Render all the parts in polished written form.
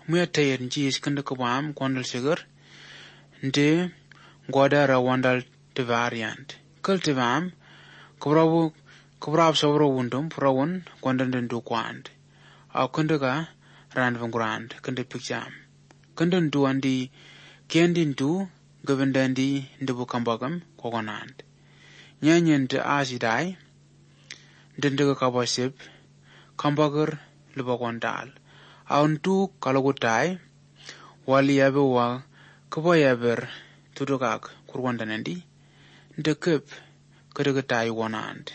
muya njis kende kabam kwandal sugar nde ngwada wandal te variant kal te vam kubrab sobro wundum rawun kwandal ndu kwand au kende ka rand vangrand kende pikjam kende ndu andi kendi ndu govendandi ndu kambagam kokonand nyanyen te asidai ndende kabasib kambagar lubakondal auntu kalagutai wali yabe wa kuba yaber tudugak kurwandanandi ndekep kedegatai wanand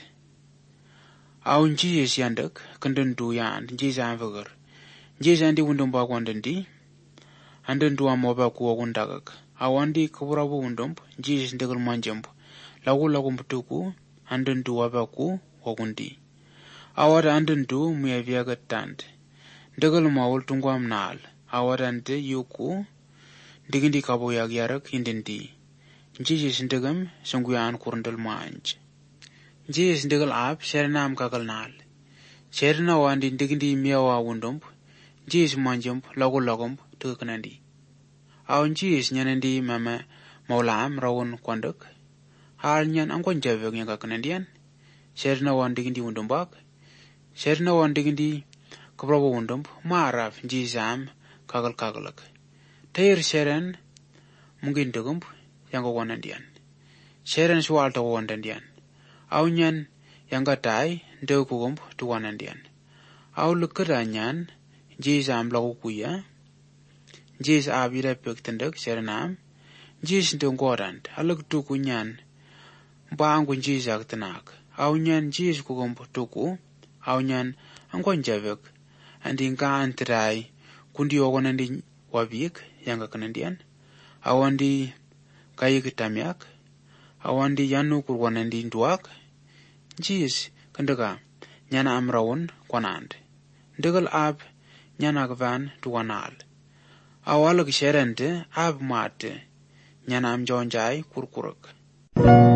aunji yesiandak kendendu yand njizan vagar njizandi wundum bagwandandi andendu amoba kuwa wundagak awandi kuburabu wundum njizis ndegal manjambu lagu mbutuku andendu wabaku wagundi awada andendu muyaviagat tand ndegal mawul tungwam nal awadante yuku digindi kabo yagyarak indindi njijis ndegam sungyan kurndal manj njijis ndegal ab sernam kakal nal serna wandi digindi miyawa wundum njijis manjum lagum tukanandi aw njijis nyanandi mama maulam rawun kwandak hal nyan angkon javek nyaka kanandian serna wandi digindi wundum bak serna wandi digindi kubrabo wundum maraf njizam kagalak tayir seren mungkin dugum yang wanandian seren swal to wandandian awnyan yang gatai ndegugum to wanandian aw lukadanyan njizam lagu kuya njiz abira pektendak serenam njiz ndongorand aluk tukunyan bangu njizak tenak awnyan njiz kugum tuku awnyan angkon javek andinga antrai kundi ogonandi wabik yang kanandian awandi kayik tamyak awandi yanu kurwanandi nduak njis kandaga nyana amrawun kwanand ndegal ab nyana gvan tuwanal awalak sherente ab mate nyana amjonjai kurkurak